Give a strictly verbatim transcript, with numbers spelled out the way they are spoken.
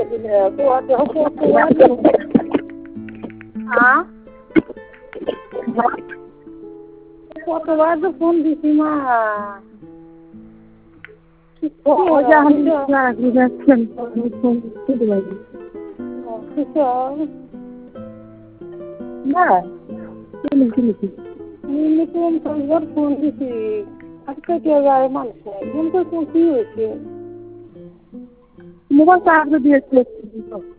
দিলে তো হ্যাঁ কতবার তো ফোন দিছি মা না ফোন দিছি আজকে কে যায় মানুষ ফোন করছি কি হয়েছে মোবাইল চার্জ দিয়েছে